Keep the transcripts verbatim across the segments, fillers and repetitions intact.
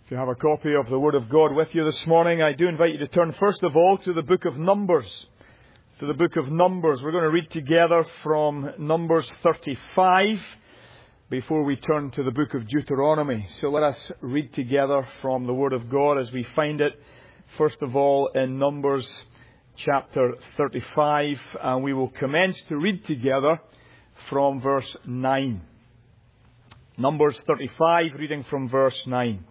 If you have a copy of the Word of God with you this morning, I do invite you to turn first of all to the book of Numbers. To the book of Numbers. We're going to read together from Numbers thirty-five before we turn to the book of Deuteronomy. So let us read together from the Word of God as we find it, first of all, in Numbers chapter thirty-five. And we will commence to read together from verse nine. Numbers thirty-five, reading from verse nine.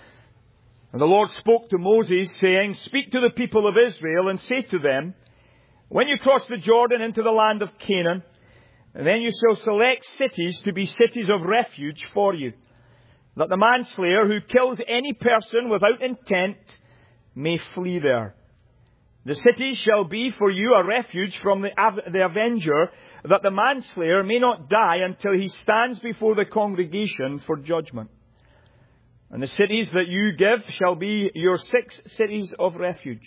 And the Lord spoke to Moses, saying, Speak to the people of Israel and say to them, When you cross the Jordan into the land of Canaan, then you shall select cities to be cities of refuge for you, that the manslayer who kills any person without intent may flee there. The cities shall be for you a refuge from the, the avenger, that the manslayer may not die until he stands before the congregation for judgment. And the cities that you give shall be your six cities of refuge.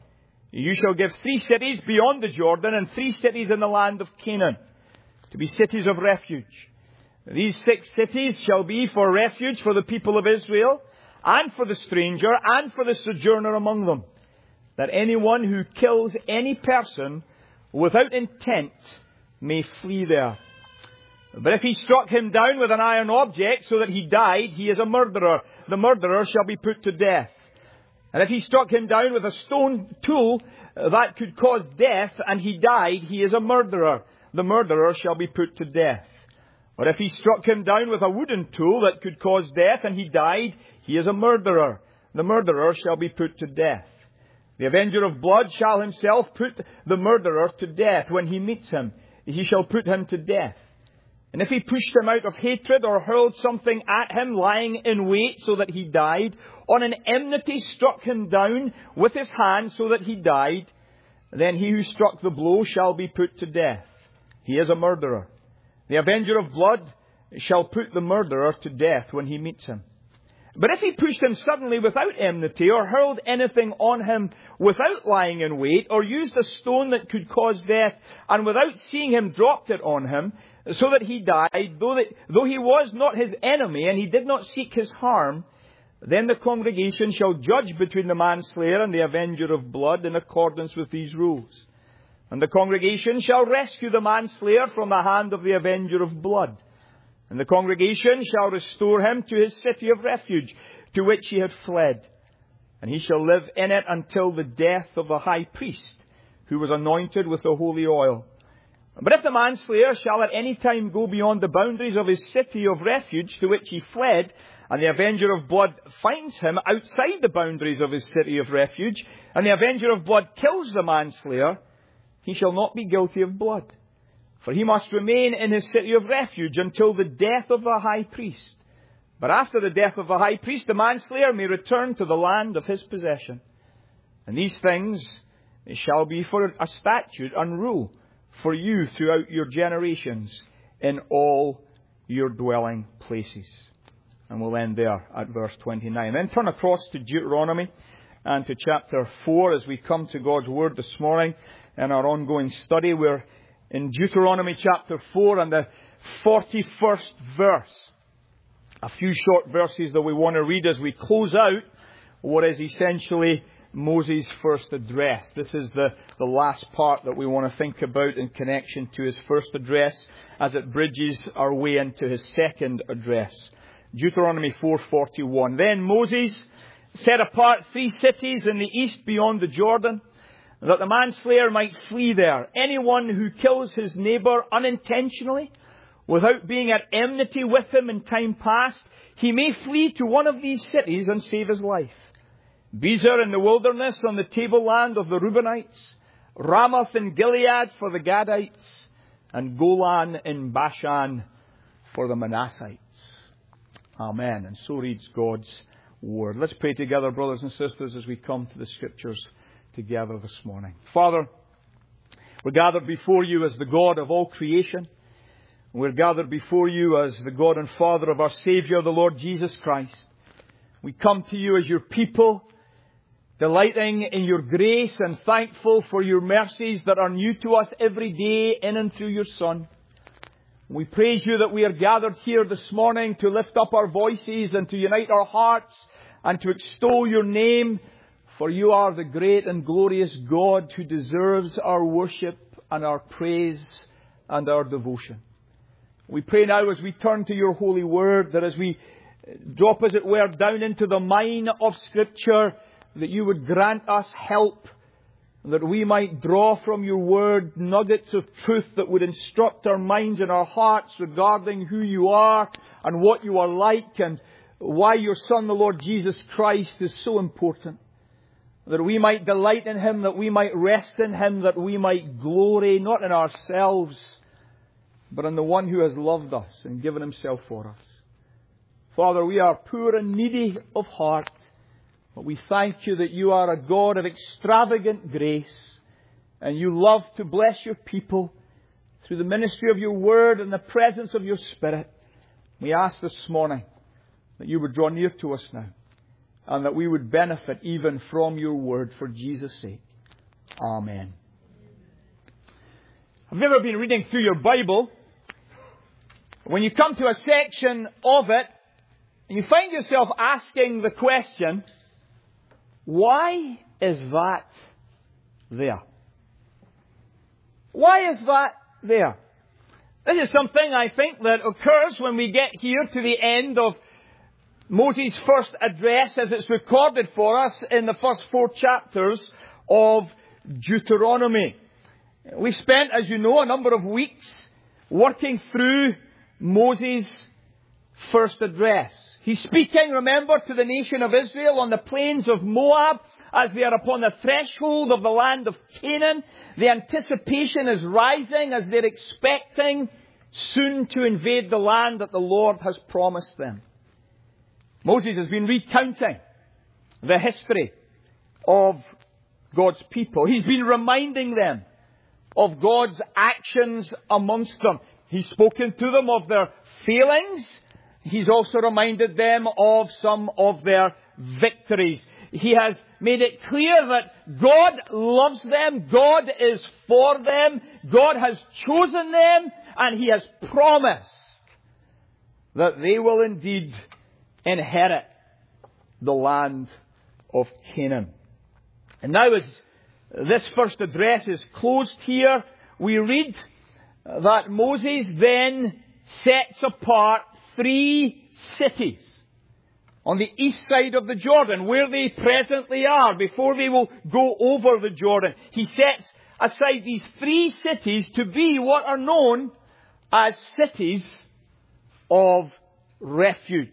You shall give three cities beyond the Jordan and three cities in the land of Canaan to be cities of refuge. These six cities shall be for refuge for the people of Israel and for the stranger and for the sojourner among them, that anyone who kills any person without intent may flee there. But if he struck him down with an iron object so that he died, he is a murderer. The murderer shall be put to death. And if he struck him down with a stone tool that could cause death, and he died, he is a murderer. The murderer shall be put to death. Or if he struck him down with a wooden tool that could cause death, and he died, he is a murderer. The murderer shall be put to death. The avenger of blood shall himself put the murderer to death. When he meets him, he shall put him to death. And if he pushed him out of hatred or hurled something at him lying in wait so that he died, on an enmity struck him down with his hand so that he died, then he who struck the blow shall be put to death. He is a murderer. The avenger of blood shall put the murderer to death when he meets him. But if he pushed him suddenly without enmity, or hurled anything on him without lying in wait, or used a stone that could cause death, and without seeing him dropped it on him, so that he died, though, that, though he was not his enemy, and he did not seek his harm, then the congregation shall judge between the manslayer and the avenger of blood in accordance with these rules. And the congregation shall rescue the manslayer from the hand of the avenger of blood. And the congregation shall restore him to his city of refuge, to which he had fled. And he shall live in it until the death of the high priest, who was anointed with the holy oil. But if the manslayer shall at any time go beyond the boundaries of his city of refuge to which he fled, and the avenger of blood finds him outside the boundaries of his city of refuge, and the avenger of blood kills the manslayer, he shall not be guilty of blood. For he must remain in his city of refuge until the death of the high priest. But after the death of the high priest, the manslayer may return to the land of his possession. And these things shall be for a statute and rule for you throughout your generations in all your dwelling places. And we'll end there at verse twenty-nine. Then turn across to Deuteronomy and to chapter four as we come to God's Word this morning in our ongoing study. We're in Deuteronomy chapter four and the forty-first verse. A few short verses that we want to read as we close out what is essentially Moses' first address. This is the, the last part that we want to think about in connection to his first address as it bridges our way into his second address. Deuteronomy four forty-one. Then Moses set apart three cities in the east beyond the Jordan, that the manslayer might flee there. Anyone who kills his neighbour unintentionally, without being at enmity with him in time past, he may flee to one of these cities and save his life. Bezer in the wilderness on the tableland of the Reubenites, Ramoth in Gilead for the Gadites, and Golan in Bashan for the Manassites. Amen. And so reads God's Word. Let's pray together, brothers and sisters, as we come to the Scriptures together this morning. Father, we're gathered before you as the God of all creation. We're gathered before you as the God and Father of our Saviour, the Lord Jesus Christ. We come to you as your people, delighting in your grace and thankful for your mercies that are new to us every day in and through your Son. We praise you that we are gathered here this morning to lift up our voices and to unite our hearts and to extol your name, for you are the great and glorious God who deserves our worship and our praise and our devotion. We pray now as we turn to your holy word, that as we drop, as it were, down into the mine of Scripture, that you would grant us help, that we might draw from your word nuggets of truth that would instruct our minds and our hearts regarding who you are and what you are like and why your Son, the Lord Jesus Christ, is so important. That we might delight in Him, that we might rest in Him, that we might glory not in ourselves, but in the one who has loved us and given Himself for us. Father, we are poor and needy of heart, but we thank you that you are a God of extravagant grace, and you love to bless your people through the ministry of your word and the presence of your Spirit. We ask this morning that you would draw near to us now, and that we would benefit even from your word for Jesus' sake. Amen. Have you ever been reading through your Bible? When you come to a section of it, you find yourself asking the question, why is that there? Why is that there? This is something I think that occurs when we get here to the end of Moses' first address, as it's recorded for us in the first four chapters of Deuteronomy. We spent, as you know, a number of weeks working through Moses' first address. He's speaking, remember, to the nation of Israel on the plains of Moab as they are upon the threshold of the land of Canaan. The anticipation is rising as they're expecting soon to invade the land that the Lord has promised them. Moses has been recounting the history of God's people. He's been reminding them of God's actions amongst them. He's spoken to them of their failings. He's also reminded them of some of their victories. He has made it clear that God loves them. God is for them. God has chosen them. And He has promised that they will indeed inherit the land of Canaan. And now as this first address is closed here, we read that Moses then sets apart three cities on the east side of the Jordan, where they presently are, before they will go over the Jordan. He sets aside these three cities to be what are known as cities of refuge.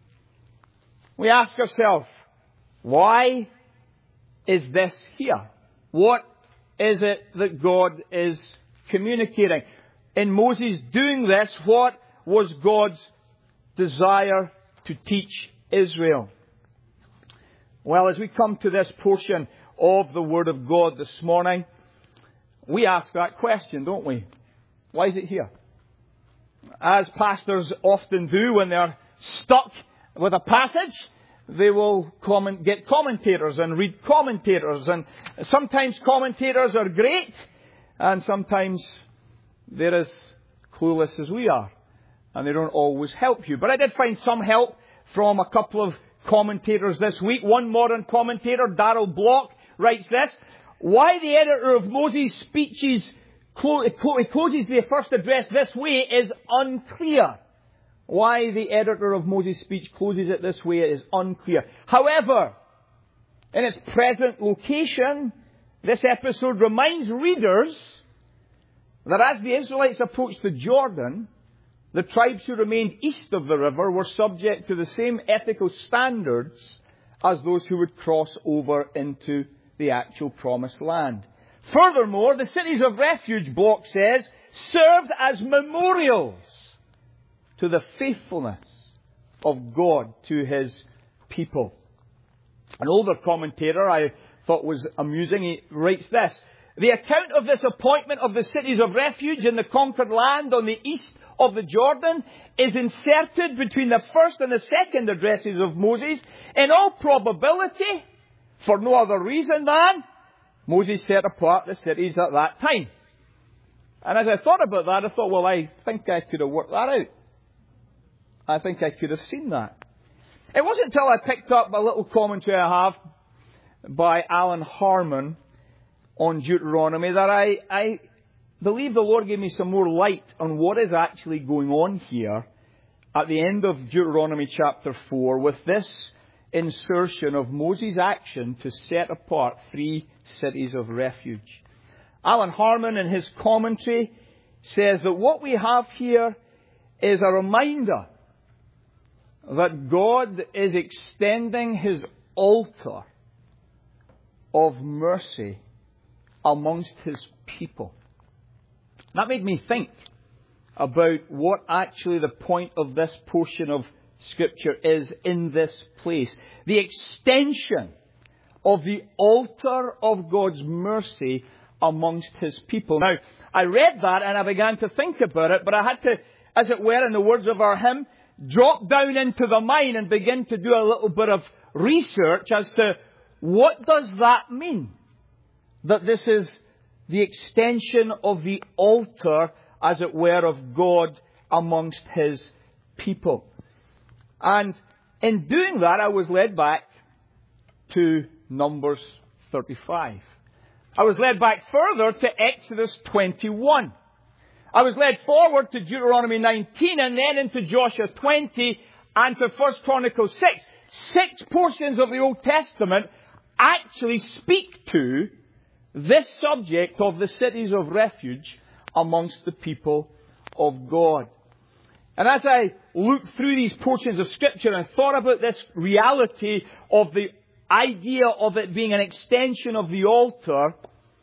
We ask ourselves, why is this here? What is it that God is communicating? In Moses doing this, what was God's desire to teach Israel? Well, as we come to this portion of the Word of God this morning, we ask that question, don't we? Why is it here? As pastors often do when they're stuck with a passage, they will comment, get commentators and read commentators. And sometimes commentators are great, and sometimes they're as clueless as we are. And they don't always help you. But I did find some help from a couple of commentators this week. One modern commentator, Darrell Block, writes this: why the editor of Moses' speeches closes the first address this way is unclear. Why the editor of Moses' speech closes it this way is unclear. However, in its present location, this episode reminds readers that as the Israelites approached the Jordan, the tribes who remained east of the river were subject to the same ethical standards as those who would cross over into the actual promised land. Furthermore, the cities of refuge, Block says, served as memorials to the faithfulness of God to His people. An older commentator I thought was amusing. He writes this: the account of this appointment of the cities of refuge in the conquered land on the east of the Jordan is inserted between the first and the second addresses of Moses, in all probability for no other reason than Moses set apart the cities at that time. And as I thought about that, I thought, well, I think I could have worked that out. I think I could have seen that. It wasn't until I picked up a little commentary I have by Alan Harmon on Deuteronomy that I, I believe the Lord gave me some more light on what is actually going on here at the end of Deuteronomy chapter four with this insertion of Moses' action to set apart three cities of refuge. Alan Harmon in his commentary says that what we have here is a reminder that God is extending His altar of mercy amongst His people. That made me think about what actually the point of this portion of Scripture is in this place. The extension of the altar of God's mercy amongst His people. Now, I read that and I began to think about it, but I had to, as it were, in the words of our hymn, drop down into the mine and begin to do a little bit of research as to what does that mean? That this is the extension of the altar, as it were, of God amongst His people. And in doing that, I was led back to Numbers thirty-five. I was led back further to Exodus twenty-one. I was led forward to Deuteronomy nineteen and then into Joshua twenty and to First Chronicles six. Six portions of the Old Testament actually speak to this subject of the cities of refuge amongst the people of God. And as I looked through these portions of Scripture and thought about this reality of the idea of it being an extension of the altar,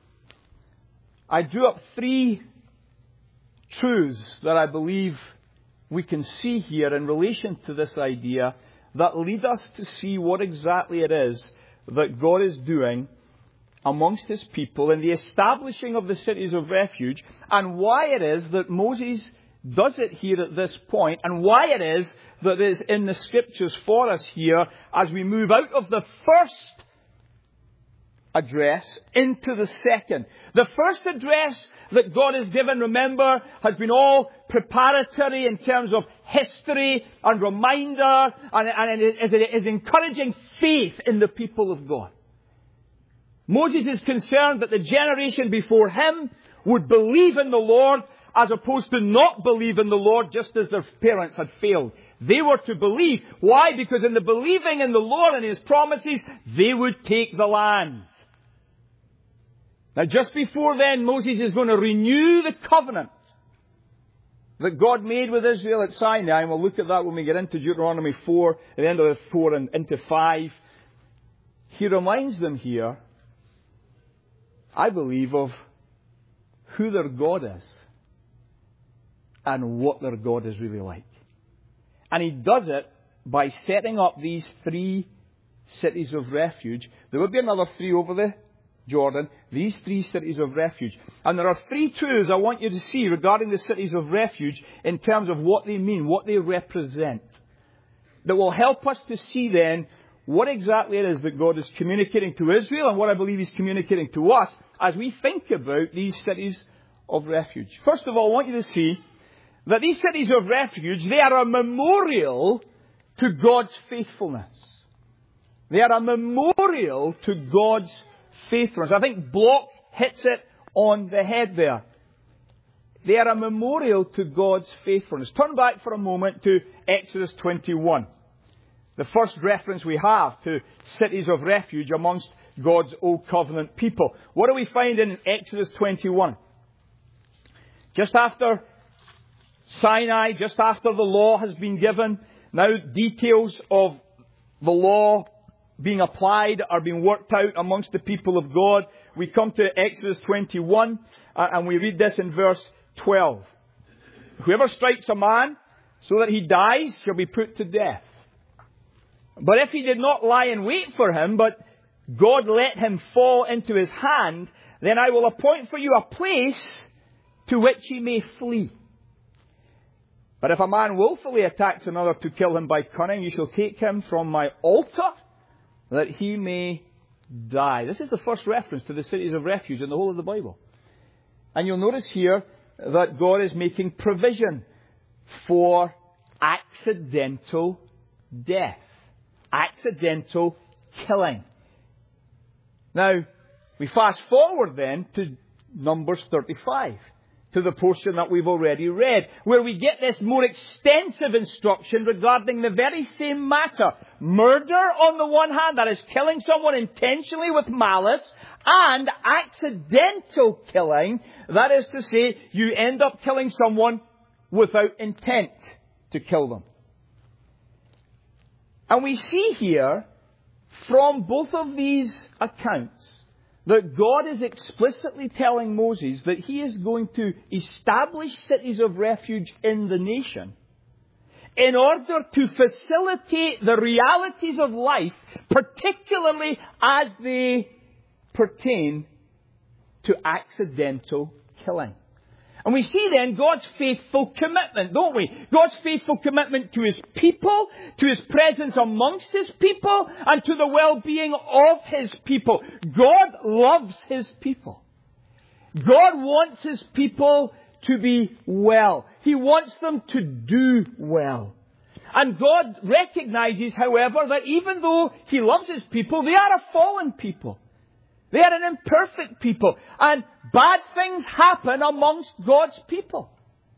I drew up three truths that I believe we can see here in relation to this idea that lead us to see what exactly it is that God is doing amongst His people in the establishing of the cities of refuge, and why it is that Moses does it here at this point, and why it is that is in the Scriptures for us here as we move out of the first address into the second. The first address that God has given, remember, has been all preparatory in terms of history and reminder, and, and it is, it is encouraging faith in the people of God. Moses is concerned that the generation before him would believe in the Lord as opposed to not believe in the Lord just as their parents had failed. They were to believe. Why? Because in the believing in the Lord and His promises, they would take the land. Now just before then, Moses is going to renew the covenant that God made with Israel at Sinai. And we'll look at that when we get into Deuteronomy four, at the end of four and into five. He reminds them here, I believe, of who their God is and what their God is really like. And He does it by setting up these three cities of refuge. There will be another three over the Jordan. These three cities of refuge. And there are three truths I want you to see regarding the cities of refuge in terms of what they mean, what they represent, that will help us to see then what exactly it is that God is communicating to Israel and what I believe He's communicating to us as we think about these cities of refuge. First of all, I want you to see that these cities of refuge, they are a memorial to God's faithfulness. They are a memorial to God's faithfulness. I think Block hits it on the head there. They are a memorial to God's faithfulness. Turn back for a moment to Exodus twenty-one. The first reference we have to cities of refuge amongst God's Old Covenant people. What do we find in Exodus twenty-one? Just after Sinai, just after the law has been given, now details of the law being applied are being worked out amongst the people of God. We come to Exodus twenty-one uh, and we read this in verse twelve. Whoever strikes a man so that he dies shall be put to death. But if he did not lie in wait for him, but God let him fall into his hand, then I will appoint for you a place to which he may flee. But if a man willfully attacks another to kill him by cunning, you shall take him from my altar, that he may die. This is the first reference to the cities of refuge in the whole of the Bible. And you'll notice here that God is making provision for accidental death. accidental killing. Now, we fast forward then to Numbers thirty-five, to the portion that we've already read, where we get this more extensive instruction regarding the very same matter. Murder on the one hand, that is killing someone intentionally with malice, and accidental killing, that is to say, you end up killing someone without intent to kill them. And we see here, from both of these accounts, that God is explicitly telling Moses that he is going to establish cities of refuge in the nation in order to facilitate the realities of life, particularly as they pertain to accidental killing. And we see then God's faithful commitment, don't we? God's faithful commitment to His people, to His presence amongst His people, and to the well-being of His people. God loves His people. God wants His people to be well. He wants them to do well. And God recognizes, however, that even though He loves His people, they are a fallen people. They are an imperfect people. And bad things happen amongst God's people.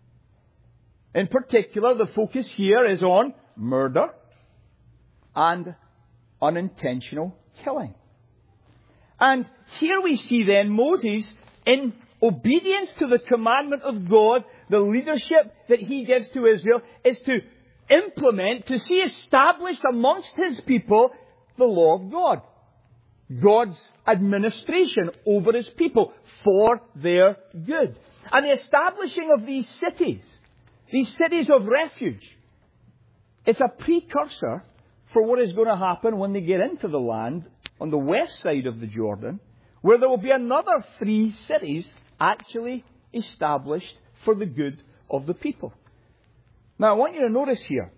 In particular, the focus here is on murder and unintentional killing. And here we see then Moses, in obedience to the commandment of God, the leadership that he gives to Israel is to implement, to see established amongst his people, the law of God. God's administration over His people for their good. And the establishing of these cities, these cities of refuge, it's a precursor for what is going to happen when they get into the land on the west side of the Jordan, where there will be another three cities actually established for the good of the people. Now, I want you to notice here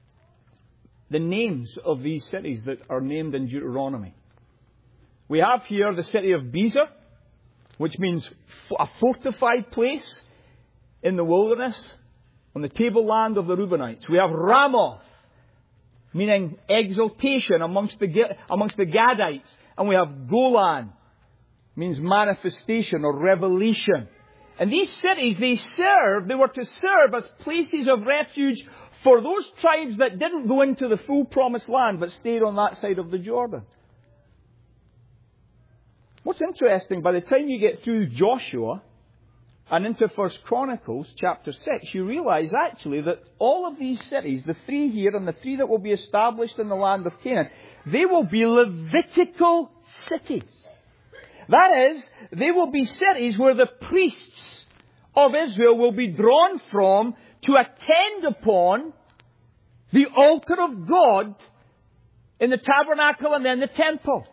the names of these cities that are named in Deuteronomy. We have here the city of Bezer, which means a fortified place in the wilderness, on the tableland of the Reubenites. We have Ramoth, meaning exaltation amongst the, amongst the Gadites. And we have Golan, means manifestation or revelation. And these cities, they serve, they were to serve as places of refuge for those tribes that didn't go into the full promised land, but stayed on that side of the Jordan. What's interesting, by the time you get through Joshua and into First Chronicles chapter six, you realize actually that all of these cities, the three here and the three that will be established in the land of Canaan, they will be Levitical cities. That is, they will be cities where the priests of Israel will be drawn from to attend upon the altar of God in the tabernacle and then the temple.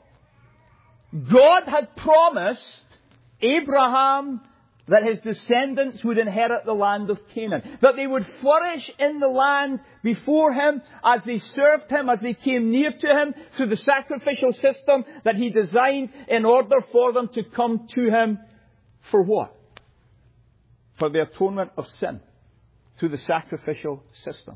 God had promised Abraham that his descendants would inherit the land of Canaan, that they would flourish in the land before him as they served him, as they came near to him through the sacrificial system that he designed in order for them to come to him for what? For the atonement of sin through the sacrificial system.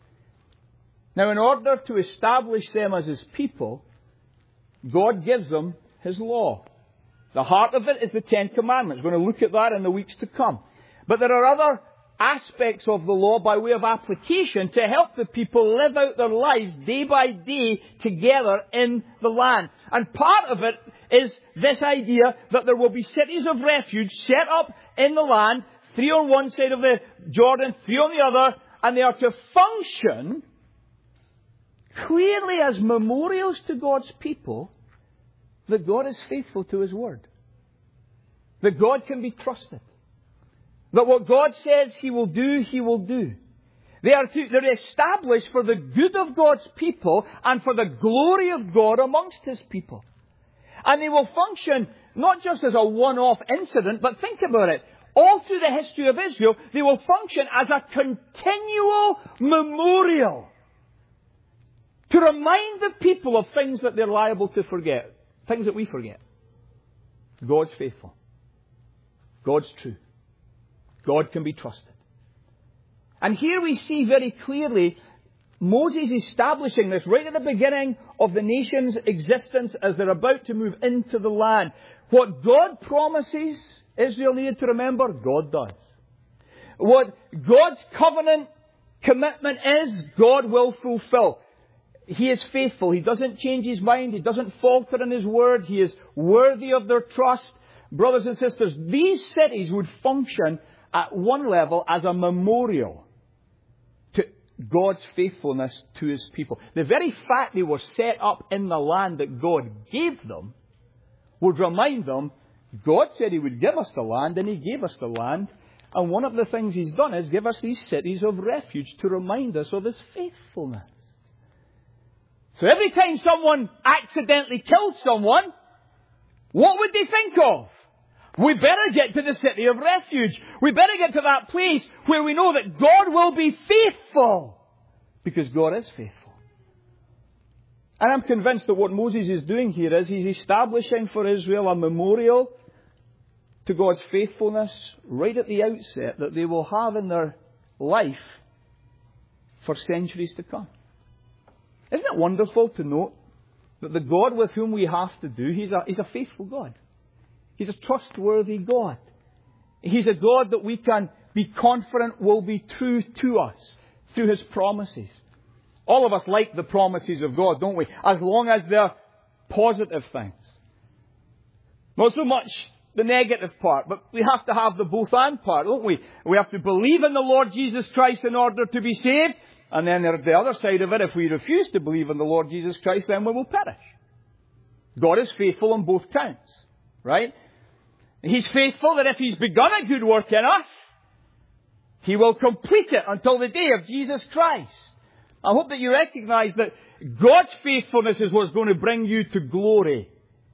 Now, in order to establish them as His people, God gives them His law. The heart of it is the Ten Commandments. We're going to look at that in the weeks to come. But there are other aspects of the law by way of application to help the people live out their lives day by day together in the land. And part of it is this idea that there will be cities of refuge set up in the land, three on one side of the Jordan, three on the other, and they are to function clearly as memorials to God's people that God is faithful to His word. That God can be trusted. That what God says He will do, He will do. They are to, they're established for the good of God's people and for the glory of God amongst His people. And they will function not just as a one-off incident, but think about it. All through the history of Israel, they will function as a continual memorial to remind the people of things that they're liable to forget. Things that we forget. God's faithful. God's true. God can be trusted. And here we see very clearly Moses establishing this right at the beginning of the nation's existence as they're about to move into the land. What God promises Israel needed to remember, God does. What God's covenant commitment is, God will fulfill. He is faithful. He doesn't change His mind. He doesn't falter in His word. He is worthy of their trust. Brothers and sisters, these cities would function at one level as a memorial to God's faithfulness to His people. The very fact they were set up in the land that God gave them would remind them, God said He would give us the land, and He gave us the land. And one of the things He's done is give us these cities of refuge to remind us of His faithfulness. So every time someone accidentally killed someone, what would they think of? We better get to the city of refuge. We better get to that place where we know that God will be faithful. Because God is faithful. And I'm convinced that what Moses is doing here is he's establishing for Israel a memorial to God's faithfulness right at the outset that they will have in their life for centuries to come. Isn't it wonderful to note that the God with whom we have to do, He's a, he's a faithful God. He's a trustworthy God. He's a God that we can be confident will be true to us through His promises. All of us like the promises of God, don't we? As long as they're positive things. Not so much the negative part, but we have to have the both and part, don't we? We have to believe in the Lord Jesus Christ in order to be saved. And then there's the other side of it. If we refuse to believe in the Lord Jesus Christ, then we will perish. God is faithful on both counts. Right? He's faithful that if He's begun a good work in us, He will complete it until the day of Jesus Christ. I hope that you recognize that God's faithfulness is what's going to bring you to glory.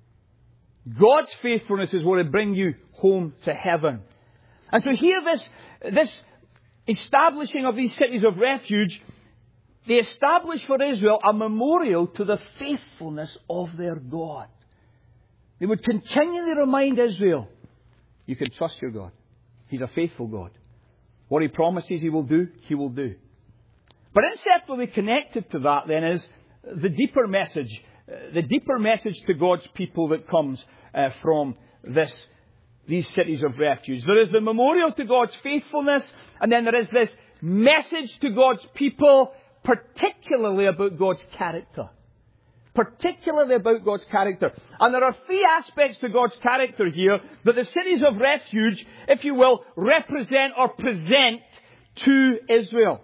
God's faithfulness is what will bring you home to heaven. And so here this, this establishing of these cities of refuge, they establish for Israel a memorial to the faithfulness of their God. They would continually remind Israel, you can trust your God. He's a faithful God. What He promises He will do, He will do. But inseparably connected to that then is the deeper message, the deeper message to God's people that comes uh, from this, these cities of refuge. There is the memorial to God's faithfulness, and then there is this message to God's people, particularly about God's character. Particularly about God's character. And there are three aspects to God's character here that the cities of refuge, if you will, represent or present to Israel.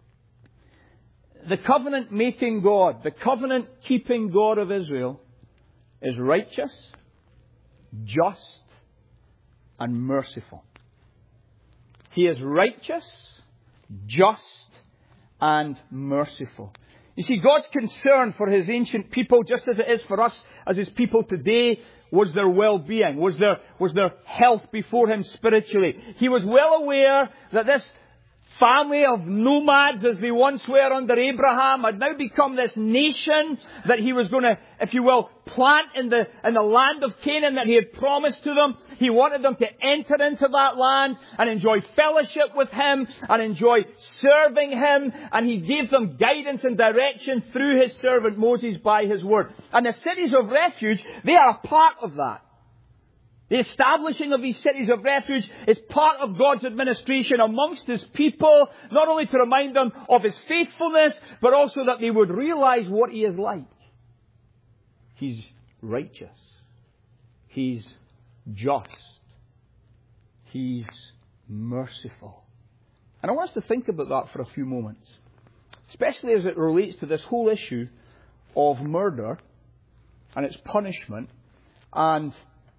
The covenant-making God, the covenant-keeping God of Israel is righteous, just, and merciful. He is righteous, just, and merciful. You see, God's concern for His ancient people, just as it is for us as His people today, was their well-being, was their, was their health before Him spiritually. He was well aware that this family of nomads, as they once were under Abraham, had now become this nation that He was going to, if you will, plant in the, in the land of Canaan that He had promised to them. He wanted them to enter into that land and enjoy fellowship with Him and enjoy serving Him. And He gave them guidance and direction through His servant Moses by His word. And the cities of refuge, they are a part of that. The establishing of these cities of refuge is part of God's administration amongst His people, not only to remind them of His faithfulness, but also that they would realize what He is like. He's righteous. He's just. He's merciful. And I want us to think about that for a few moments, especially as it relates to this whole issue of murder and its punishment and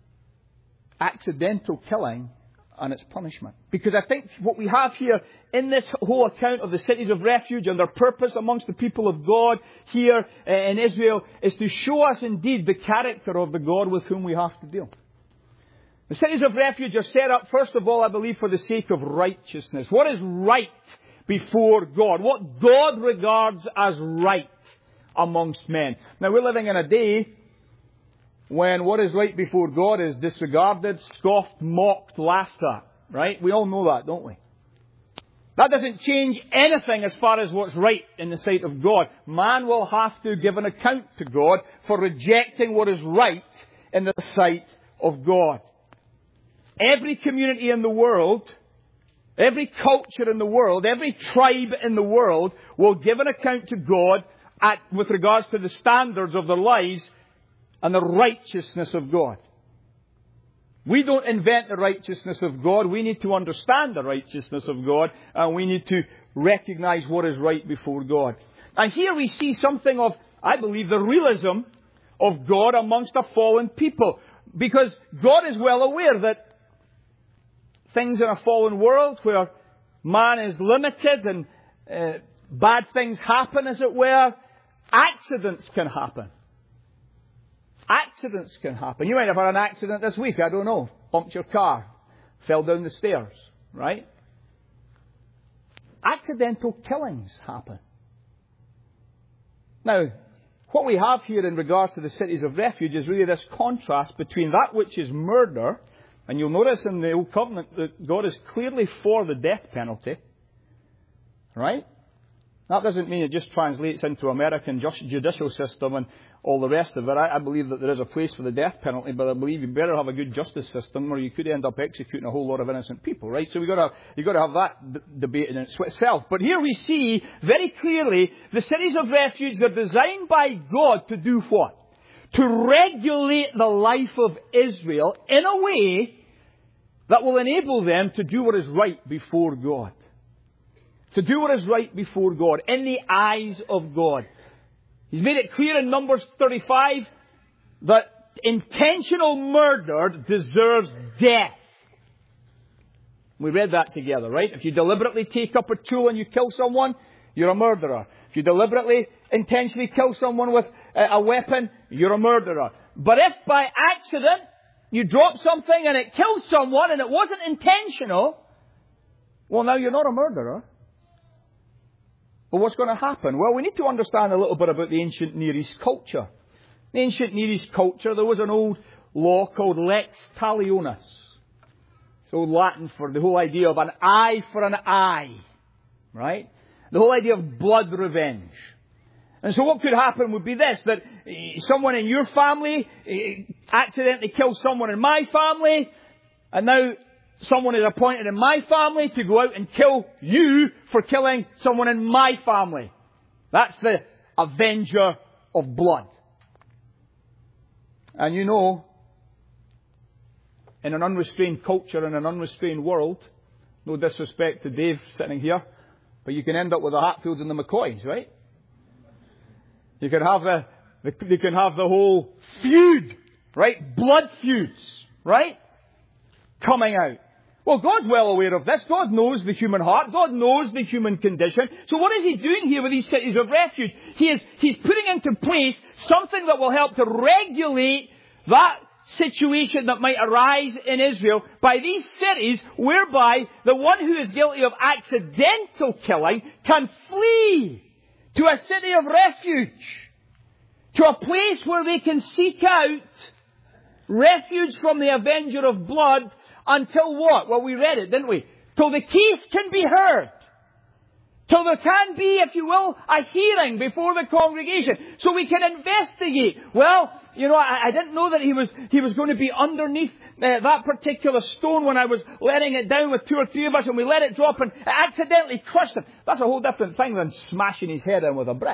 accidental killing and its punishment. Because I think what we have here in this whole account of the cities of refuge and their purpose amongst the people of God here in Israel is to show us indeed the character of the God with whom we have to deal. The cities of refuge are set up, first of all, I believe, for the sake of righteousness. What is right before God? What God regards as right amongst men. Now, we're living in a day when what is right before God is disregarded, scoffed, mocked, laughed at. Right? We all know that, don't we? That doesn't change anything as far as what's right in the sight of God. Man will have to give an account to God for rejecting what is right in the sight of God. Every community in the world, every culture in the world, every tribe in the world will give an account to God at, with regards to the standards of their lives and the righteousness of God. We don't invent the righteousness of God. We need to understand the righteousness of God, and we need to recognize what is right before God. And here we see something of, I believe, the realism of God amongst a fallen people. Because God is well aware that things in a fallen world where man is limited and uh, bad things happen, as it were, accidents can happen. Accidents can happen. You might have had an accident this week, I don't know. Bumped your car. Fell down the stairs, right? Accidental killings happen. Now, what we have here in regards to the cities of refuge is really this contrast between that which is murder, and you'll notice in the Old Covenant that God is clearly for the death penalty, right? That doesn't mean it just translates into American judicial system and all the rest of it. I, I believe that there is a place for the death penalty, but I believe you better have a good justice system, or you could end up executing a whole lot of innocent people, right? So we've got to, you've got to have that d- debate in itself. But here we see very clearly the cities of refuge are designed by God to do what? To regulate the life of Israel in a way that will enable them to do what is right before God. To do what is right before God, in the eyes of God. He's made it clear in Numbers thirty-five that intentional murder deserves death. We read that together, right? If you deliberately take up a tool and you kill someone, you're a murderer. If you deliberately, intentionally kill someone with a weapon, you're a murderer. But if by accident you drop something and it kills someone and it wasn't intentional, well, now you're not a murderer. But what's going to happen? Well, we need to understand a little bit about the ancient Near East culture. The ancient Near East culture, there was an old law called lex talionis. It's old Latin for the whole idea of an eye for an eye. Right? The whole idea of blood revenge. And so what could happen would be this, that someone in your family accidentally kills someone in my family, and now someone is appointed in my family to go out and kill you for killing someone in my family. That's the avenger of blood. And you know, in an unrestrained culture, in an unrestrained world, no disrespect to Dave sitting here, but you can end up with the Hatfields and the McCoys, right? You can have the, the you can have the whole feud, right? Blood feuds, right? Coming out. Well, God's well aware of this. God knows the human heart. God knows the human condition. So what is He doing here with these cities of refuge? He is, He's putting into place something that will help to regulate that situation that might arise in Israel by these cities, whereby the one who is guilty of accidental killing can flee to a city of refuge, to a place where they can seek out refuge from the avenger of blood. Until what? Well, we read it, didn't we? Till the case can be heard. Till there can be, if you will, a hearing before the congregation. So we can investigate. Well, you know, I, I didn't know that he was he was going to be underneath uh, that particular stone when I was letting it down with two or three of us, and we let it drop and it accidentally crushed him. That's a whole different thing than smashing his head in with a brick.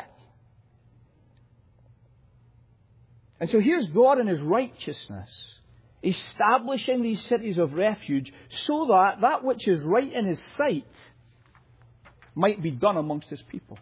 And so here's God in His righteousness, establishing these cities of refuge so that that which is right in His sight might be done amongst His people.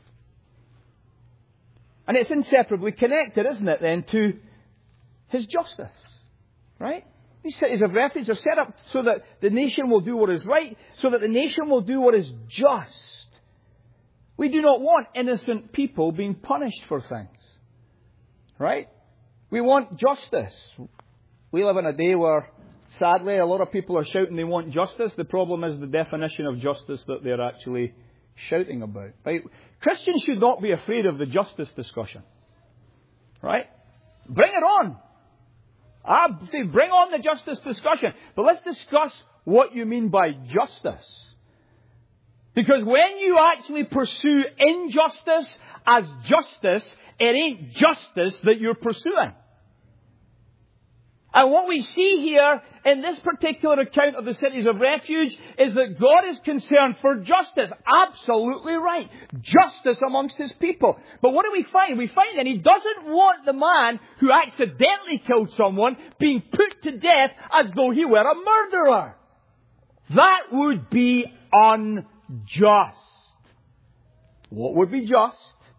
And it's inseparably connected, isn't it, then, to His justice. Right? These cities of refuge are set up so that the nation will do what is right, so that the nation will do what is just. We do not want innocent people being punished for things. Right? We want justice. We live in a day where, sadly, a lot of people are shouting they want justice. The problem is the definition of justice that they're actually shouting about. Right? Christians should not be afraid of the justice discussion. Right? Bring it on. I say bring on the justice discussion. But let's discuss what you mean by justice. Because when you actually pursue injustice as justice, it ain't justice that you're pursuing. And what we see here in this particular account of the cities of refuge is that God is concerned for justice. Absolutely right. Justice amongst His people. But what do we find? We find that He doesn't want the man who accidentally killed someone being put to death as though he were a murderer. That would be unjust. What would be just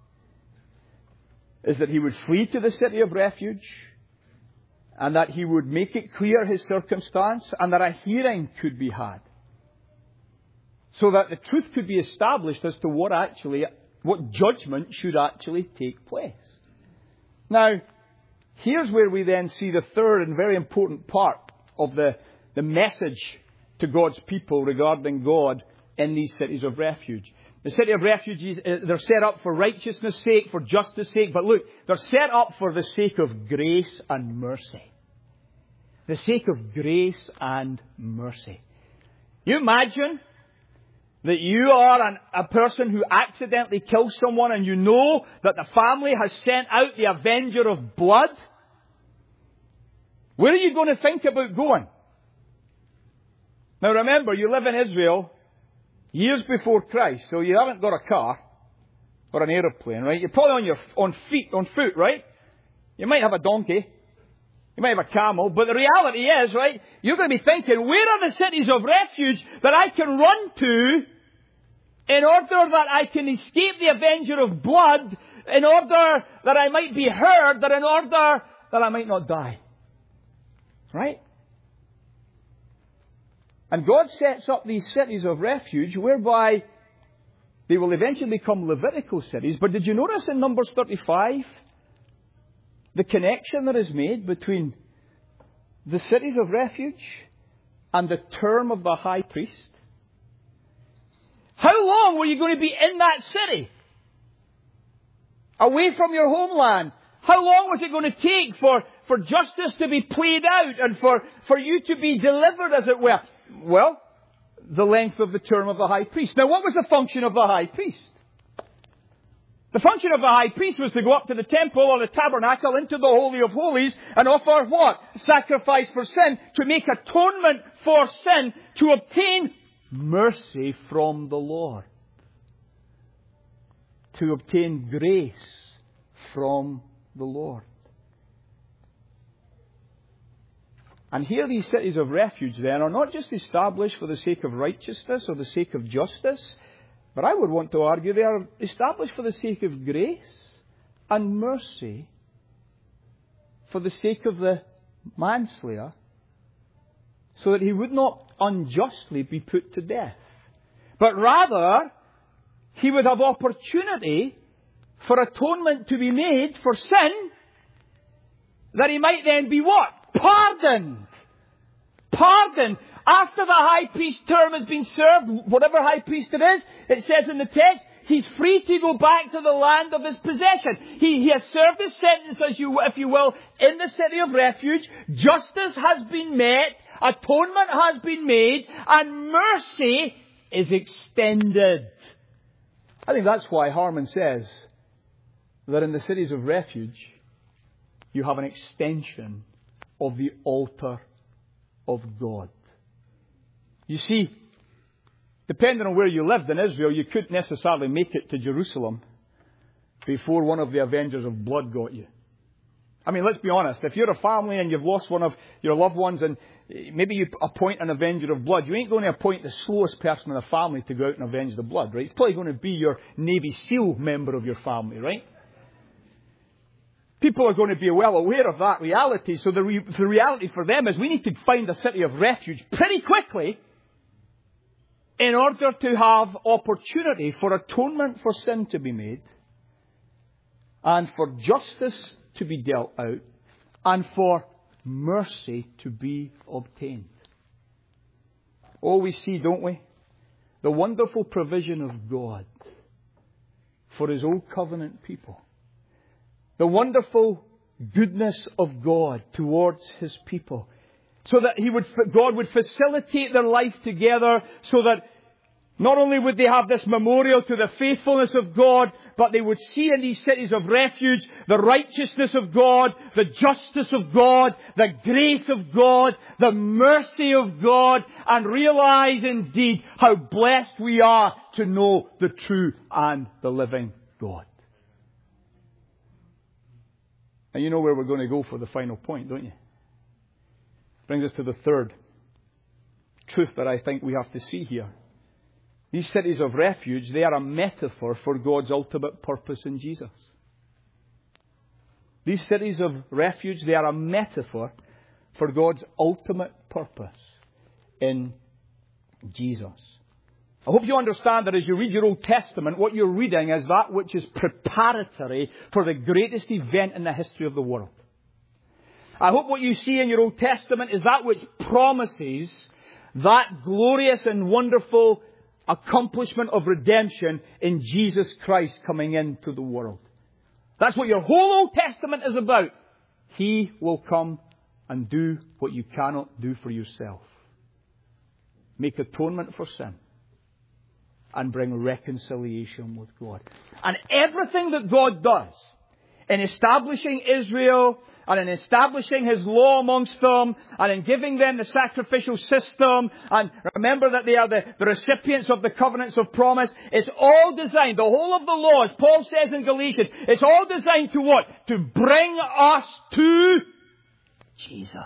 is that he would flee to the city of refuge, and that he would make it clear his circumstance, and that a hearing could be had, so that the truth could be established as to what actually, what judgment should actually take place. Now, here's where we then see the third and very important part of the, the message to God's people regarding God in these cities of refuge. The city of refugees, they're set up for righteousness' sake, for justice' sake. But look, they're set up for the sake of grace and mercy. The sake of grace and mercy. You imagine that you are an, a person who accidentally kills someone, and you know that the family has sent out the avenger of blood. Where are you going to think about going? Now remember, you live in Israel years before Christ, so you haven't got a car or an aeroplane, right? You're probably on your on feet, on foot, right? You might have a donkey, you might have a camel, but the reality is, right, you're going to be thinking, where are the cities of refuge that I can run to in order that I can escape the avenger of blood, in order that I might be heard, that in order that I might not die? Right? And God sets up these cities of refuge whereby they will eventually become Levitical cities. But did you notice in Numbers thirty-five the connection that is made between the cities of refuge and the term of the high priest? How long were you going to be in that city? Away from your homeland? How long was it going to take for, for justice to be played out and for, for you to be delivered, as it were? Well, the length of the term of the high priest. Now, what was the function of the high priest? The function of the high priest was to go up to the temple or the tabernacle into the Holy of Holies and offer what? Sacrifice for sin, to make atonement for sin, to obtain mercy from the Lord, to obtain grace from the Lord. And here these cities of refuge then are not just established for the sake of righteousness or the sake of justice, but I would want to argue they are established for the sake of grace and mercy, for the sake of the manslayer, so that he would not unjustly be put to death, but rather he would have opportunity for atonement to be made for sin, that he might then be what? Pardoned. Pardoned. After the high priest term has been served, whatever high priest it is, it says in the text, he's free to go back to the land of his possession. He, he has served his sentence, as you, if you will, in the city of refuge. Justice has been met. Atonement has been made. And mercy is extended. I think that's why Harmon says that in the cities of refuge, you have an extension of the altar of God. You see, depending on where you lived in Israel, you couldn't necessarily make it to Jerusalem before one of the avengers of blood got you. I mean, let's be honest. If you're a family and you've lost one of your loved ones and maybe you appoint an avenger of blood, you ain't going to appoint the slowest person in the family to go out and avenge the blood, right? It's probably going to be your Navy SEAL member of your family, right? People are going to be well aware of that reality. So the, re- the reality for them is we need to find a city of refuge pretty quickly in order to have opportunity for atonement for sin to be made, and for justice to be dealt out, and for mercy to be obtained. Oh, we see, don't we, the wonderful provision of God for His old covenant people. The wonderful goodness of God towards His people. So that He would, God would facilitate their life together, so that Not only would they have this memorial to the faithfulness of God, but they would see in these cities of refuge the righteousness of God, the justice of God, the grace of God, the mercy of God, and realize indeed how blessed we are to know the true and the living God. And you know where we're going to go for the final point, don't you? Brings us to the third truth that I think we have to see here. These cities of refuge, they are a metaphor for God's ultimate purpose in Jesus. These cities of refuge, they are a metaphor for God's ultimate purpose in Jesus. I hope you understand that as you read your Old Testament, what you're reading is that which is preparatory for the greatest event in the history of the world. I hope what you see in your Old Testament is that which promises that glorious and wonderful accomplishment of redemption in Jesus Christ coming into the world. That's what your whole Old Testament is about. He will come and do what you cannot do for yourself. Make atonement for sin. And bring reconciliation with God. And everything that God does in establishing Israel and in establishing His law amongst them and in giving them the sacrificial system, and remember that they are the, the recipients of the covenants of promise, it's all designed, the whole of the law, as Paul says in Galatians, it's all designed to what? To bring us to Jesus.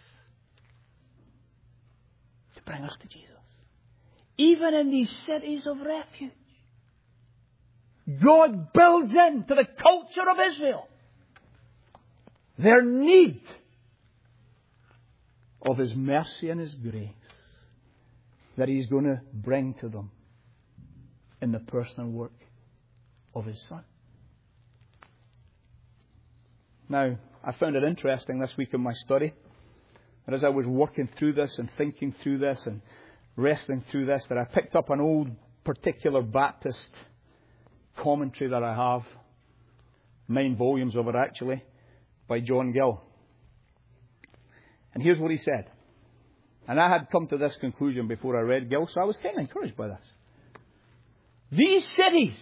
To bring us to Jesus. Even in these cities of refuge, God builds into the culture of Israel their need of His mercy and His grace that He's going to bring to them in the personal work of His Son. Now, I found it interesting this week in my study that as I was working through this and thinking through this and wrestling through this, that I picked up an old particular Baptist commentary that I have, nine volumes of it actually, by John Gill. And here's what he said. And I had come to this conclusion before I read Gill, so I was kind of encouraged by this. These cities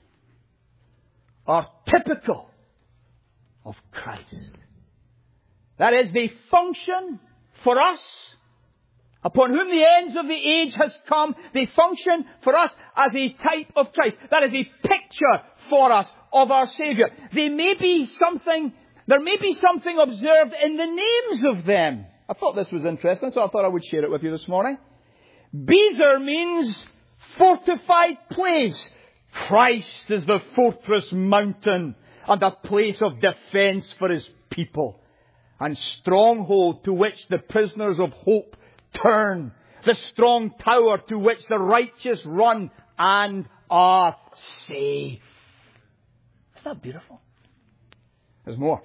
are typical of Christ. That is, they function for us, upon whom the ends of the age has come. They function for us as a type of Christ. That is a picture for us of our Saviour. They may be something, there may be something observed in the names of them. I thought this was interesting, so I thought I would share it with you this morning. Bezer means fortified place. Christ is the fortress mountain and a place of defence for His people, and stronghold to which the prisoners of hope turn, the strong tower to which the righteous run and are safe. Isn't that beautiful? There's more.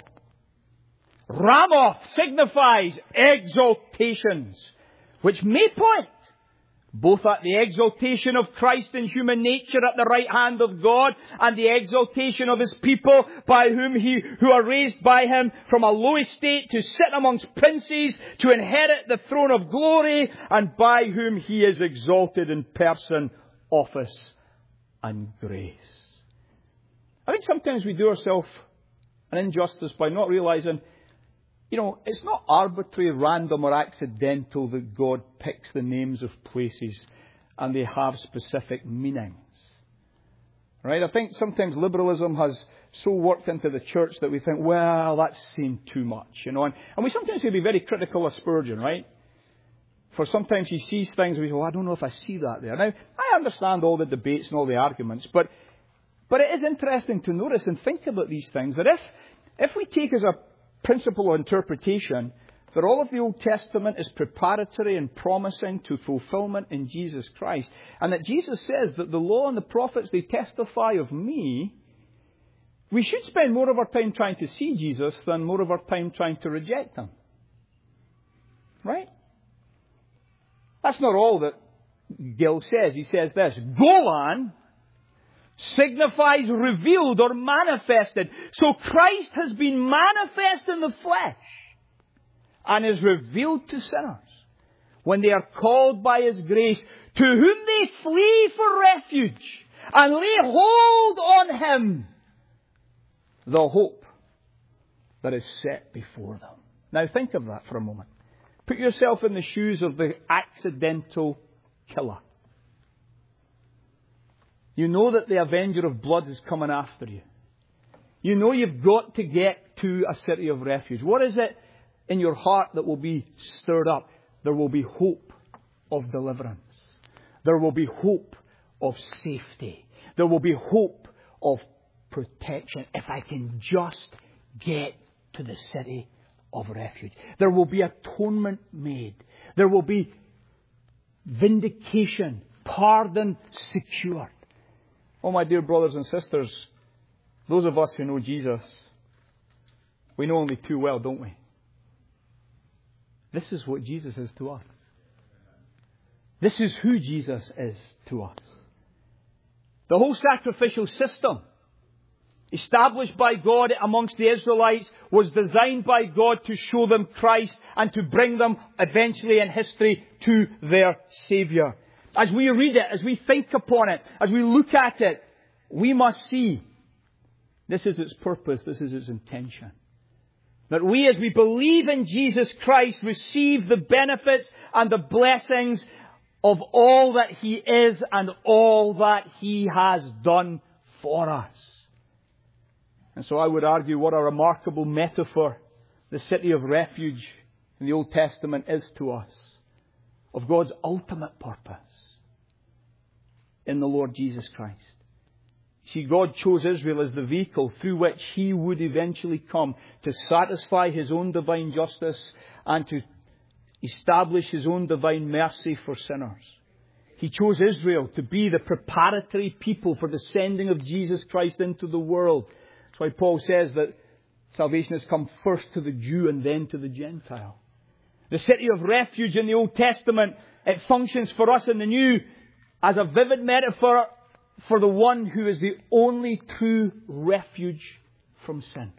Ramoth signifies exaltations, which may point both at the exaltation of Christ in human nature at the right hand of God, and the exaltation of His people by whom He, who are raised by Him from a low estate to sit amongst princes, to inherit the throne of glory, and by whom He is exalted in person, office, and grace. I think sometimes we do ourselves an injustice by not realizing, you know, it's not arbitrary, random or accidental that God picks the names of places and they have specific meanings. Right? I think sometimes liberalism has so worked into the church that we think, well, that's saying too much, you know. And, and we sometimes can be very critical of Spurgeon, right? For sometimes he sees things and we go, I don't know if I see that there. Now, I understand all the debates and all the arguments, but but it is interesting to notice and think about these things, that if if we take as a principle of interpretation that all of the Old Testament is preparatory and promising to fulfillment in Jesus Christ, and that Jesus says that the law and the prophets, they testify of me, we should spend more of our time trying to see Jesus than more of our time trying to reject Him. Right? That's not all that Gill says. He says this: Golan signifies revealed or manifested. So Christ has been manifest in the flesh and is revealed to sinners when they are called by His grace to whom they flee for refuge and lay hold on Him, the hope that is set before them. Now think of that for a moment. Put yourself in the shoes of the accidental killer. You know that the avenger of blood is coming after you. You know you've got to get to a city of refuge. What is it in your heart that will be stirred up? There will be hope of deliverance. There will be hope of safety. There will be hope of protection if I can just get to the city of refuge. There will be atonement made. There will be vindication, pardon secured. Oh, my dear brothers and sisters, those of us who know Jesus, we know only too well, don't we? This is what Jesus is to us. This is who Jesus is to us. The whole sacrificial system established by God amongst the Israelites was designed by God to show them Christ and to bring them eventually in history to their Saviour. As we read it, as we think upon it, as we look at it, we must see this is its purpose, this is its intention. That we, as we believe in Jesus Christ, receive the benefits and the blessings of all that He is and all that He has done for us. And so I would argue what a remarkable metaphor the city of refuge in the Old Testament is to us of God's ultimate purpose in the Lord Jesus Christ. See, God chose Israel as the vehicle through which He would eventually come to satisfy His own divine justice and to establish His own divine mercy for sinners. He chose Israel to be the preparatory people for the sending of Jesus Christ into the world. That's why Paul says that salvation has come first to the Jew and then to the Gentile. The city of refuge in the Old Testament, it functions for us in the New as a vivid metaphor for the one who is the only true refuge from sin.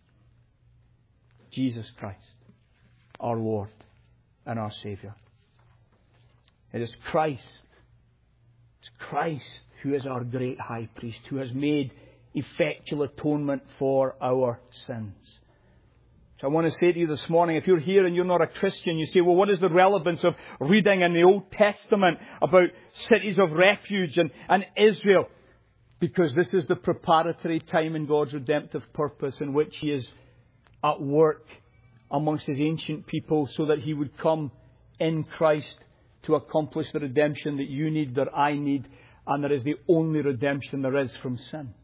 Jesus Christ, our Lord and our Saviour. It is Christ, it's Christ who is our great high priest, who has made effectual atonement for our sins. So I want to say to you this morning, if you're here and you're not a Christian, you say, well, what is the relevance of reading in the Old Testament about cities of refuge and, and Israel? Because this is the preparatory time in God's redemptive purpose in which He is at work amongst His ancient people so that He would come in Christ to accomplish the redemption that you need, that I need, and that is the only redemption there is from sin.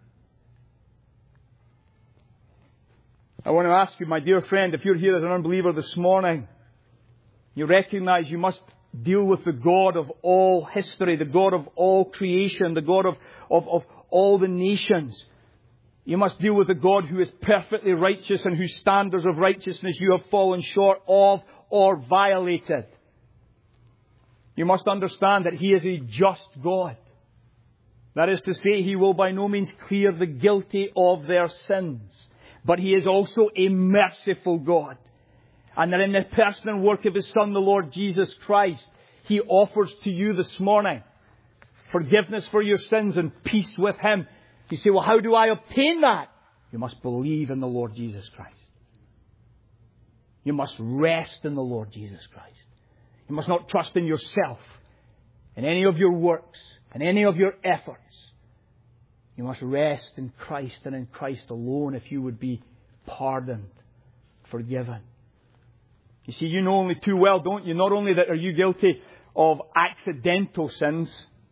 I want to ask you, my dear friend, if you're here as an unbeliever this morning, you recognize you must deal with the God of all history, the God of all creation, the God of, of, of all the nations. You must deal with the God who is perfectly righteous and whose standards of righteousness you have fallen short of or violated. You must understand that He is a just God. That is to say, He will by no means clear the guilty of their sins. But He is also a merciful God. And that in the person and work of His Son, the Lord Jesus Christ, He offers to you this morning forgiveness for your sins and peace with Him. You say, well, how do I obtain that? You must believe in the Lord Jesus Christ. You must rest in the Lord Jesus Christ. You must not trust in yourself, in any of your works, in any of your efforts. You must rest in Christ and in Christ alone if you would be pardoned, forgiven. You see, you know only too well, don't you? Not only that are you guilty of accidental sins,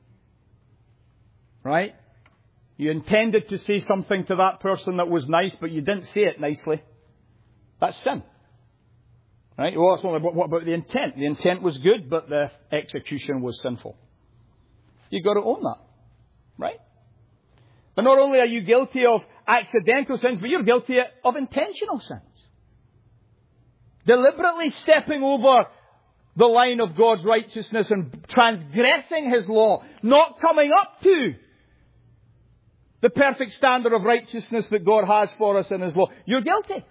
right? You intended to say something to that person that was nice, but you didn't say it nicely. That's sin. Right? Well, it's only, what about the intent? The intent was good, but the execution was sinful. You've got to own that. Right? But not only are you guilty of accidental sins, but you're guilty of intentional sins. Deliberately stepping over the line of God's righteousness and transgressing His law. Not coming up to the perfect standard of righteousness that God has for us in His law. You're guilty.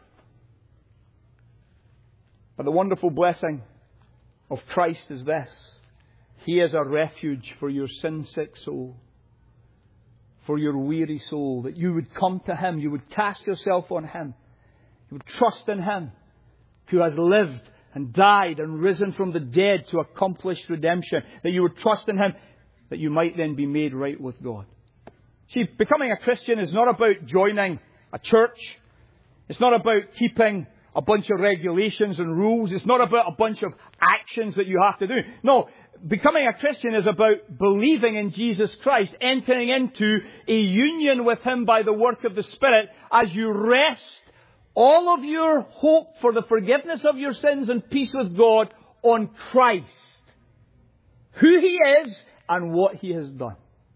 But the wonderful blessing of Christ is this. He is a refuge for your sin-sick soul, for your weary soul, that you would come to Him, you would cast yourself on Him, you would trust in Him, who has lived and died and risen from the dead to accomplish redemption, that you would trust in Him, that you might then be made right with God. See, becoming a Christian is not about joining a church. It's not about keeping a bunch of regulations and rules. It's not about a bunch of actions that you have to do. No, becoming a Christian is about believing in Jesus Christ, entering into a union with Him by the work of the Spirit as you rest all of your hope for the forgiveness of your sins and peace with God on Christ, who He is and what He has done.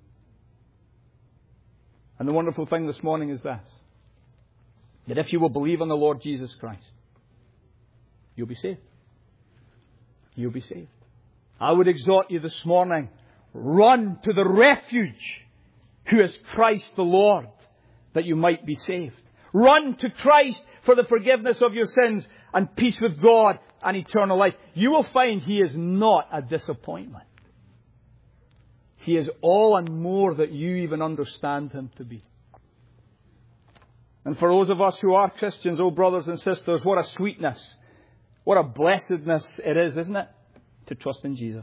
And the wonderful thing this morning is this, that if you will believe on the Lord Jesus Christ, you'll be saved. You'll be saved. I would exhort you this morning, run to the refuge who is Christ the Lord, that you might be saved. Run to Christ for the forgiveness of your sins and peace with God and eternal life. You will find He is not a disappointment. He is all and more that you even understand Him to be. And for those of us who are Christians, oh brothers and sisters, what a sweetness, what a blessedness it is, isn't it, to trust in Jesus.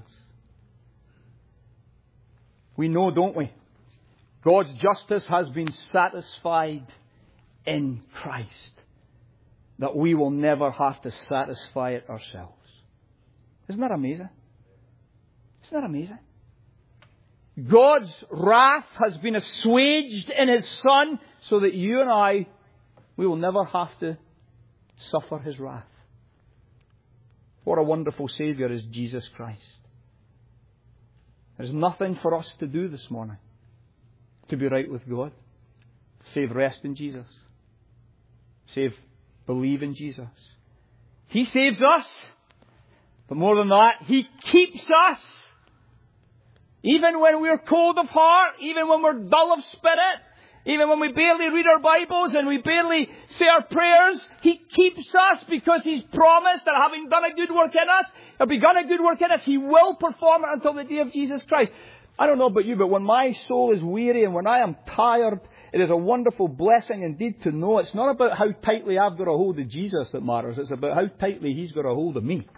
We know, don't we? God's justice has been satisfied in Christ, that we will never have to satisfy it ourselves. Isn't that amazing? Isn't that amazing? God's wrath has been assuaged in His Son so that you and I, we will never have to suffer His wrath. What a wonderful Saviour is Jesus Christ. There's nothing for us to do this morning to be right with God, save rest in Jesus, save believe in Jesus. He saves us, but more than that, He keeps us. Even when we're cold of heart, even when we're dull of spirit, even when we barely read our Bibles and we barely say our prayers, He keeps us because He's promised that having done a good work in us, or begun a good work in us, He will perform it until the day of Jesus Christ. I don't know about you, but when my soul is weary and when I am tired, it is a wonderful blessing indeed to know it's not about how tightly I've got a hold of Jesus that matters. It's about how tightly He's got a hold of me.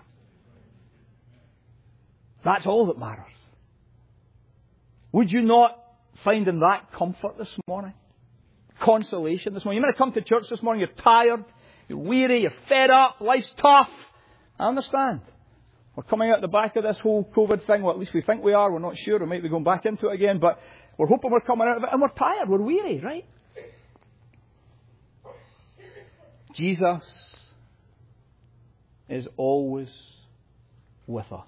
That's all that matters. Would you not find in that comfort this morning? Consolation this morning. You might have come to church this morning, you're tired, you're weary, you're fed up, life's tough. I understand. We're coming out the back of this whole COVID thing. Well, at least we think we are. We're not sure. We might be going back into it again. But we're hoping we're coming out of it. And we're tired. We're weary, right? Jesus is always with us.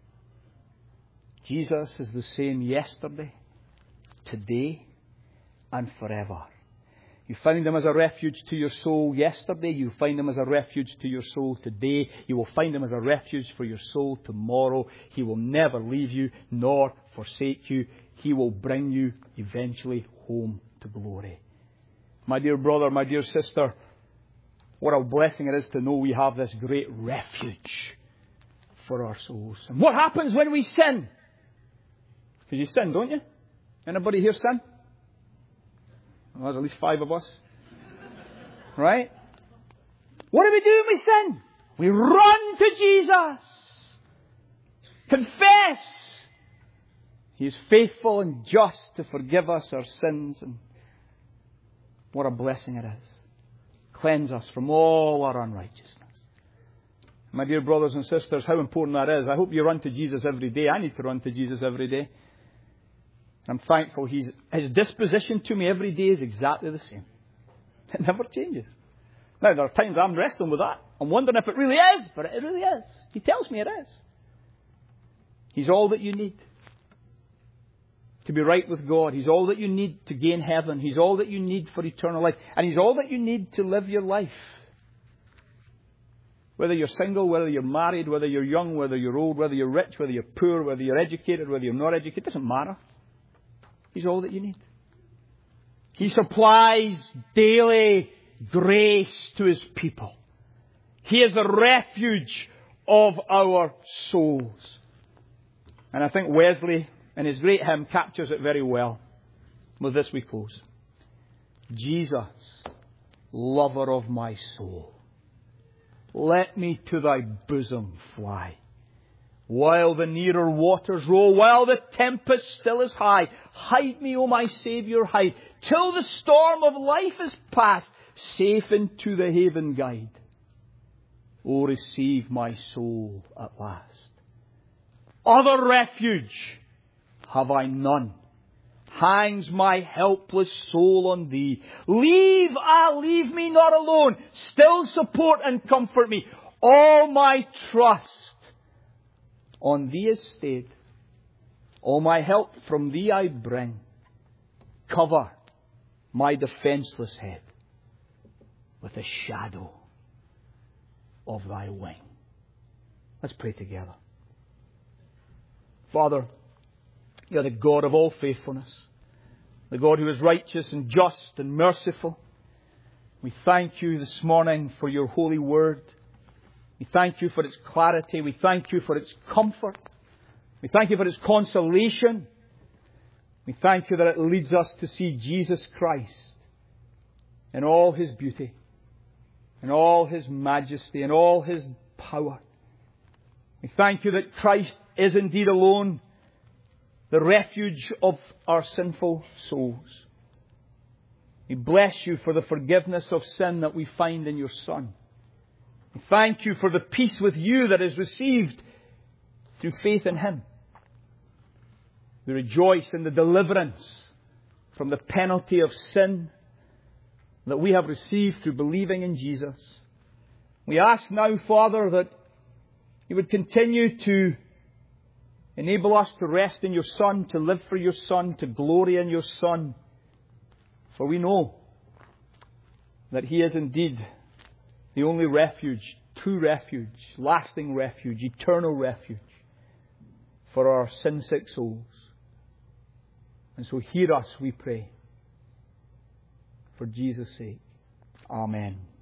Jesus is the same yesterday, today, and forever. You found Him as a refuge to your soul yesterday. You find Him as a refuge to your soul today. You will find Him as a refuge for your soul tomorrow. He will never leave you nor forsake you. He will bring you eventually home to glory. My dear brother, my dear sister, what a blessing it is to know we have this great refuge for our souls. And what happens when we sin? Because you sin, don't you? Anybody here sin? Well, there's at least five of us. Right? What do we do when we sin? We run to Jesus. Confess. He is faithful and just to forgive us our sins. And what a blessing it is. Cleanse us from all our unrighteousness. My dear brothers and sisters, how important that is. I hope you run to Jesus every day. I need to run to Jesus every day. I'm thankful He's, His disposition to me every day is exactly the same. It never changes. Now, there are times I'm wrestling with that. I'm wondering if it really is, but it really is. He tells me it is. He's all that you need to be right with God. He's all that you need to gain heaven. He's all that you need for eternal life. And He's all that you need to live your life. Whether you're single, whether you're married, whether you're young, whether you're old, whether you're rich, whether you're poor, whether you're educated, whether you're not educated, it doesn't matter. He's all that you need. He supplies daily grace to His people. He is the refuge of our souls. And I think Wesley, in his great hymn, captures it very well. With this we close. Jesus, lover of my soul, let me to thy bosom fly. While the nearer waters roll, while the tempest still is high, hide me, O my Saviour, hide, till the storm of life is past, safe into the haven guide. O receive my soul at last. Other refuge have I none. Hangs my helpless soul on Thee. Leave, ah, leave me not alone. Still support and comfort me. All my trust on Thee is stayed. All my help from Thee I bring. Cover my defenceless head with the shadow of Thy wing. Let's pray together. Father, You are the God of all faithfulness, the God who is righteous and just and merciful. We thank You this morning for Your holy word. We thank You for its clarity. We thank You for its comfort. We thank You for its consolation. We thank You that it leads us to see Jesus Christ in all His beauty, in all His majesty, in all His power. We thank You that Christ is indeed alone the refuge of our sinful souls. We bless You for the forgiveness of sin that we find in Your Son. We thank You for the peace with You that is received through faith in Him. We rejoice in the deliverance from the penalty of sin that we have received through believing in Jesus. We ask now, Father, that You would continue to enable us to rest in Your Son, to live for Your Son, to glory in Your Son. For we know that He is indeed the only refuge, true refuge, lasting refuge, eternal refuge for our sin-sick souls. And so hear us, we pray. For Jesus' sake. Amen.